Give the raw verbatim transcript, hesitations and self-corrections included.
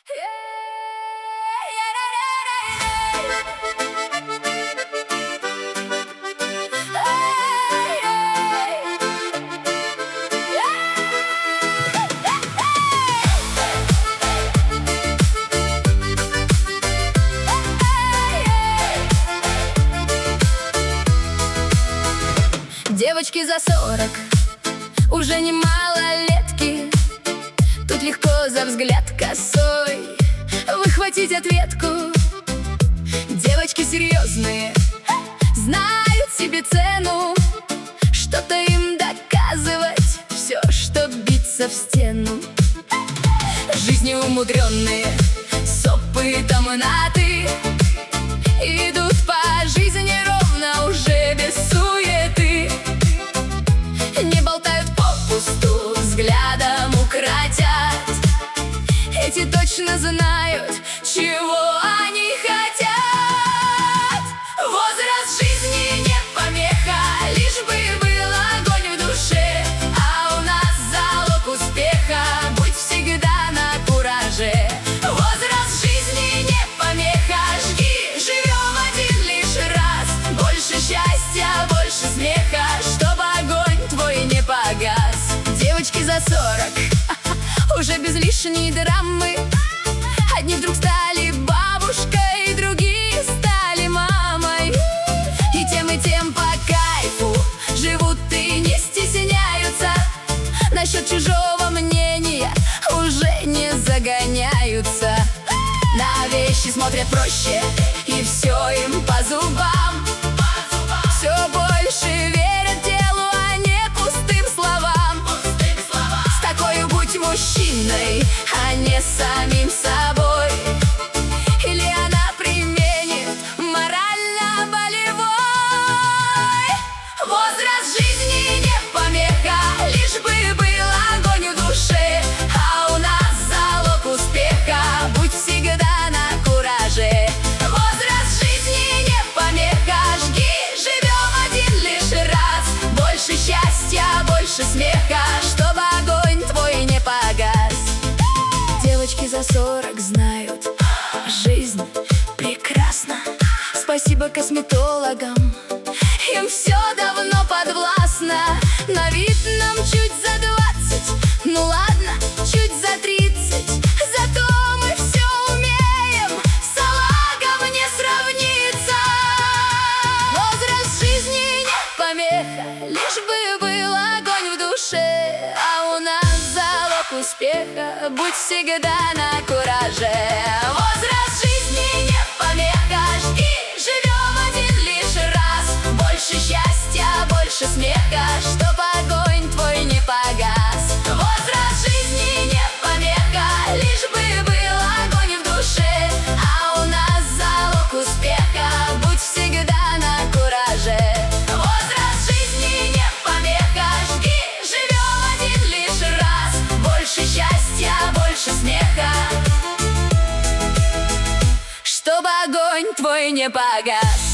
Девочки за сорок, уже не малолетки. Тут легко за взгляд косой выхватить ответку. Девочки серьезные, знают себе цену. Что-то им доказывать, все, что биться в стену. Жизни умудренные, с опытом на «ты», идут по жизни ровно, уже без суеты. Не болтают попусту, взглядом укротят. Эти точно знают, чего они хотят. Возраст жизни не помеха, лишь бы был огонь в душе. А у нас залог успеха, будь всегда на кураже. Возраст жизни не помеха, жги, живем один лишь раз. Больше счастья, больше смеха, чтобы огонь твой не погас. Девочки за сорок, уже без лишней драмы. Одни вдруг стали бабушкой, другие стали мамой. И тем, и тем по кайфу живут и не стесняются. Насчет чужого мнения уже не загоняются. На вещи смотрят проще, и все им по зубам. Все больше верят делу, а не пустым словам. С такой будь мужчиной, а не самим собой. Или она применит морально-болевой. Возраст жизни не помеха, лишь бы был огонь в душе. А у нас залог успеха, будь всегда на кураже. Возраст жизни не помеха, жги, живем один лишь раз. Больше счастья, больше смеха, чтобы огонь твой не погас. Девочки за сорок знают, жизнь прекрасна. Спасибо косметологам, им все давно подвластно. На вид нам чуть за двадцать, ну ладно, чуть за тридцать. Зато мы все умеем, салагом не сравнится. Возраст жизни не помеха, лишь бы был огонь в душе. А у нас залог успеха, будь всегда на кураже. Возраст жизни не помеха, жги, живем один лишь раз. Больше счастья, больше смеха, чтоб огонь твой не погас. Возраст жизни не помеха, лишь бы был огонь в душе. А у нас залог успеха, будь всегда на кураже. Возраст жизни не помеха, жги, живем один лишь раз. Больше счастья, больше смеха, чтобы огонь твой не погас.